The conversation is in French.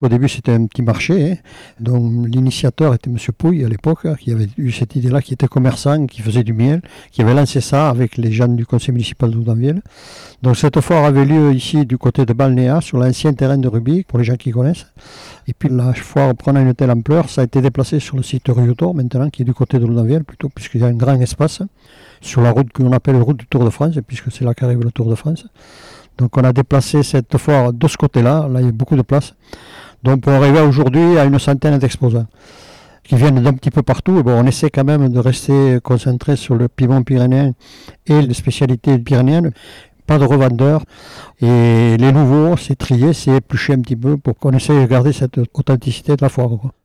Au début, c'était un petit marché, hein, dont l'initiateur était M. Pouille à l'époque, qui avait eu cette idée-là, qui était commerçant, qui faisait du miel, qui avait lancé ça avec les gens du conseil municipal de Doudanville. Donc cette foire avait lieu ici du côté de Balnéa, sur l'ancien terrain de rugby, pour les gens qui connaissent. Et puis la foire prenant une telle ampleur, ça a été déplacé sur le site Rue Autour, maintenant, qui est du côté de Doudanville, plutôt, puisqu'il y a un grand espace, sur la route qu'on appelle la route du Tour de France, puisque c'est là qu'arrive le Tour de France. Donc on a déplacé cette foire de ce côté-là, là il y a beaucoup de place. Donc pour arriver aujourd'hui à une centaine d'exposants qui viennent d'un petit peu partout. Et bon, on essaie quand même de rester concentré sur le piment pyrénéen et les spécialités pyrénéennes. Pas de revendeurs. Et les nouveaux, c'est trier, c'est éplucher un petit peu pour qu'on essaye de garder cette authenticité de la foire, quoi.